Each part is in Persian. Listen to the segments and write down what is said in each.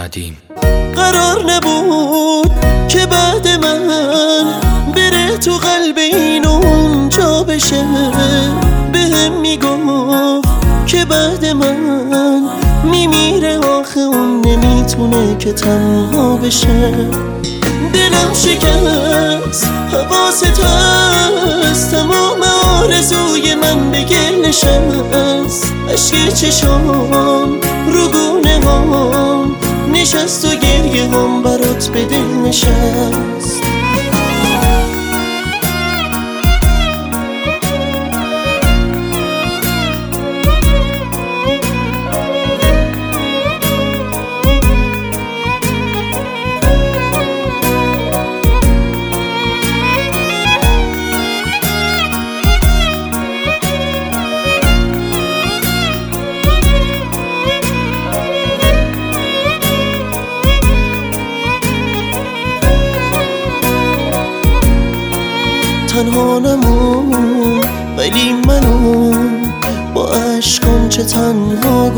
قدیم. قرار نبود که بعد من بره تو قلب این اونجا بشه، بهم میگفت که بعد من میمیره، آخه اون نمیتونه که تنها بشه. دلم شکست، حواست هست، تمام آرزوی من به گل نشست. اشک چشام رو گونه هام نشست و گریه هم برات به دل نشست. تنها نمون ولی منو با عشقام چه تنها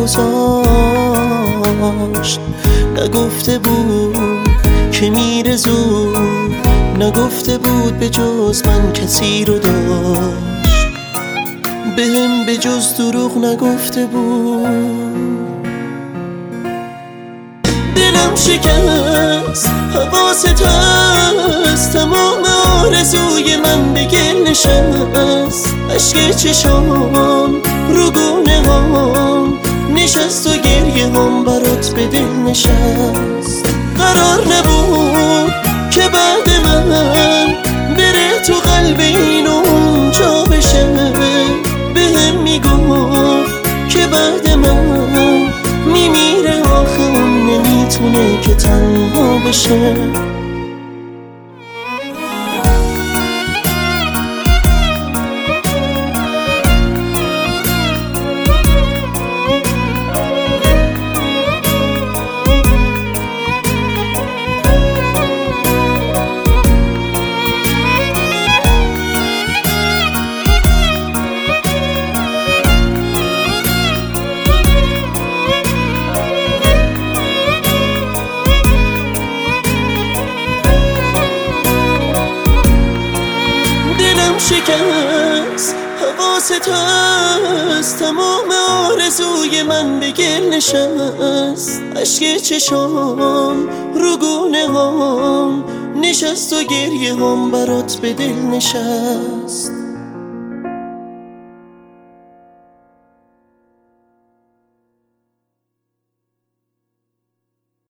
گذاشت. نگفته بود که میره زود، نگفته بود به جز من کسی رو داشت، بهم به جز دروغ نگفته بود. دلم شکست، حواست هست، تمام آرزوی من به گل نشست. اشک چشام رو گونه هام نشست و گریه هم برات به دل نشست. قرار نبود که بعد من بره تو قلب این اونجا بشه، بهم میگفت که بعد من میمیره، آخه اون نمیتونه که تنها بشه. شکست، حواست هست، تمام آرزوی من به گل نشست. اشک چشام رو گونه هام نشست و گریه هم برات به دل نشست.